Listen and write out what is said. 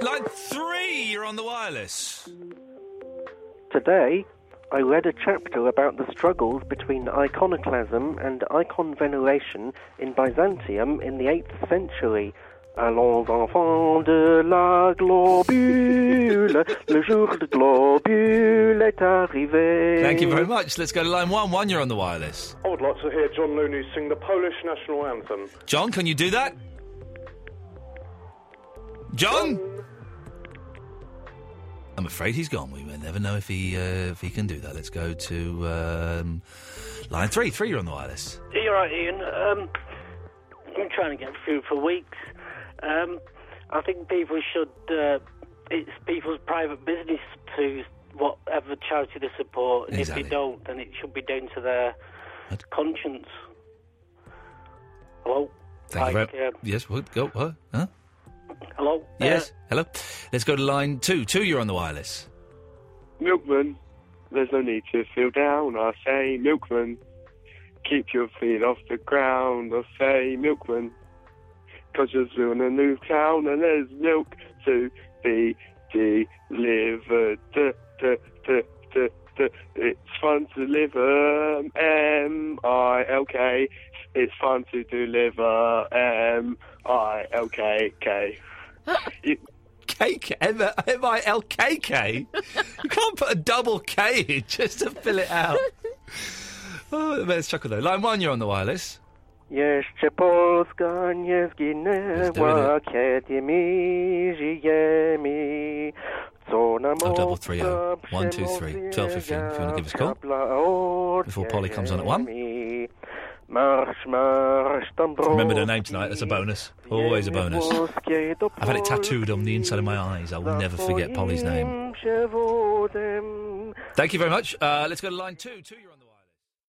Line 3, you're on the wireless. Today, I read a chapter about the struggles between iconoclasm and icon veneration in Byzantium in the 8th century. Allons enfants de la globule, le jour de globule est arrivé. Thank you very much. Let's go to line 1. 1, you're on the wireless. I would like to hear John Looney sing the Polish national anthem. John, can you do that? John? I'm afraid he's gone. We may never know if he can do that. Let's go to line 3. 3, you're on the wireless. You're right, Ian. I'm trying to get through for weeks. I think people should... it's people's private business to whatever charity they support. And Exactly. if they don't, then it should be down to their conscience. Hello? Thank you very much. Yes, what? Go, what? Huh? Hello? Yes, hello. Let's go to line 2. 2, you're on the wireless. Milkman, there's no need to feel down. I say, milkman, keep your feet off the ground. I say, milkman, 'cause you're still in a new town and there's milk to be delivered. It's fun to deliver, M-I-L-K. It's fun to deliver, M-I-L-K-K. Cake, M-I-L-K-K? You can't put a double K in just to fill it out. Oh, let's chuckle though. Line 1, you're on the wireless. Jeszcze Polska nie zginęła, kiedy my żyjemy. Co nam 0330 123 1215 if you want to give us a call before Polly comes on at 1. Marsz, marsz, tam Remembered her name tonight, that's a bonus. Always a bonus. I've had it tattooed on the inside of my eyes. I will never forget Polly's name. Thank you very much. Let's go to line 2. 2, you're on the